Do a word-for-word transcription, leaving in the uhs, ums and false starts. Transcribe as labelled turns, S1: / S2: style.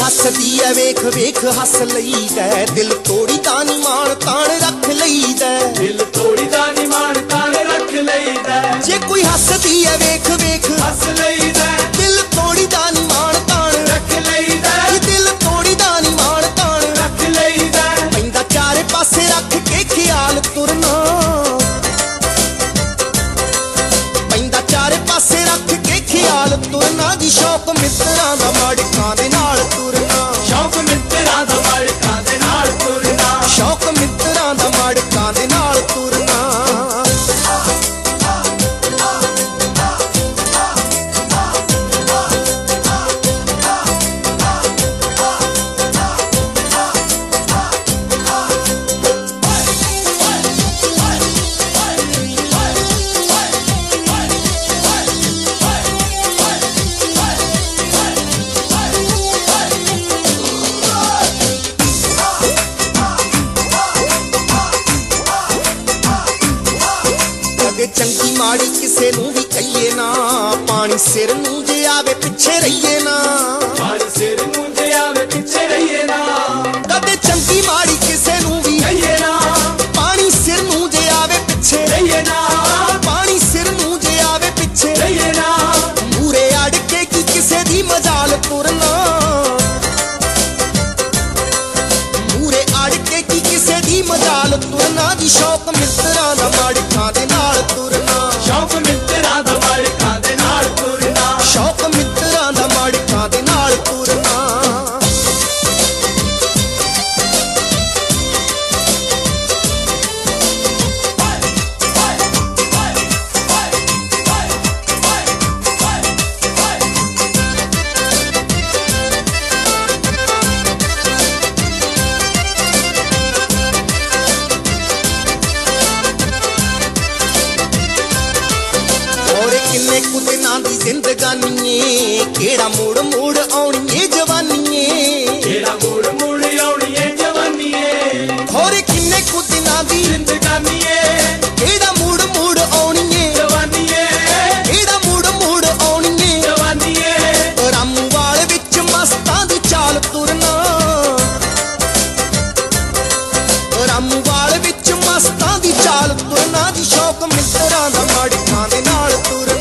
S1: हसदी है वेख वेख हस लईदा, दिल तोड़ी तानी मान तान रख लईदा,
S2: दिल तोड़ी तानी मान तान रख लईदा।
S1: जे कोई हसदी है वेख वेख
S2: हस लईदा,
S1: दिल तोड़ी तानी मान तान
S2: रख लईदा,
S1: दिल तोड़ी तानी मान तान
S2: रख लईदा।
S1: पैंदा चारे पासे रख के ख्याल तुरना, पैंदा चारे पासे रख के ख्याल तुरना जी। शौक मित्रां दा माड़कां दे नाल तुरना,
S2: शौक मित्रां दा माड़कां दे नाल तुरना,
S1: शौक मित्रां दा माड़कां दे नाल तुरना। चंगी माड़ी किसे नूं भी कहिए ना, पानी सिर नूं जे आवे पिछे रहिए ना,
S2: पानी सिर नूं जे आवे पिछे रहिए ना।
S1: कदे चंगी माड़ी किसे नूं भी
S2: कहिए ना,
S1: पानी सिर नूं जे आवे पिछे
S2: रहिए ना,
S1: पानी सिर नूं जे आवे पिछे
S2: रहिए ना।
S1: मूरे अड़ के की किसे दी मजाल तुरना, मूरे अड़ के की किसे दी मजाल तुरना जी। शौक मित्रां दा माड़कां दे नाल तुरना,
S2: शौक मित्रां दा माड़कां दे नाल तुरना,
S1: शौक मित्रां दा माड़कां दे नाल तुरना। किन्ने कु दिनां दी जिंदगानी ए, केड़ा मुड़ मुड़ आउणी ए जवानी ए,
S2: केड़ा मुड़ मुड़ आउणी ए जवानी ए।
S1: होरे किन्ने कु दिनां दी
S2: जिंदगानी ए,
S1: केड़ा मुड़ मुड़ आउणी ए
S2: जवानी ए,
S1: केड़ा मुड़ मुड़ आउणी ए
S2: जवानी ए।
S1: रामूवाल विच मस्तां दी चाल तुरना, रामूवाल विच मस्तां दी चाल तुरना जी। शौक मित्रां दा माड़कां दे नाल तुरना,